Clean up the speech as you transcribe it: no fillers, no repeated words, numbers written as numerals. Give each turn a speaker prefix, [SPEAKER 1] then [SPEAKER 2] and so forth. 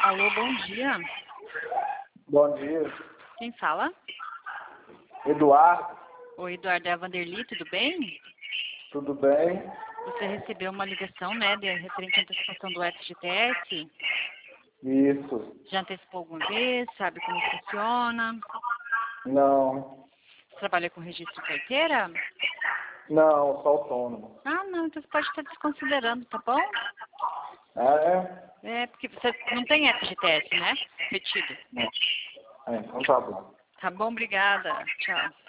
[SPEAKER 1] Alô, bom dia.
[SPEAKER 2] Bom dia.
[SPEAKER 1] Quem fala?
[SPEAKER 2] Eduardo,
[SPEAKER 1] Oi, Eduardo, é a Vanderly, tudo bem?
[SPEAKER 2] tudo bem?
[SPEAKER 1] Você recebeu uma ligação, né, referente à antecipação do FGTS?
[SPEAKER 2] Isso.
[SPEAKER 1] Já antecipou alguma vez? Sabe como funciona?
[SPEAKER 2] Não.
[SPEAKER 1] Você trabalha com registro de carteira?
[SPEAKER 2] Não, sou autônomo.
[SPEAKER 1] Ah, não, então você pode estar desconsiderando, tá bom?
[SPEAKER 2] Ah, é?
[SPEAKER 1] É, porque você não tem FGTS, né? Retido.
[SPEAKER 2] Não. Então tá bom.
[SPEAKER 1] Tá bom, obrigada. Tchau.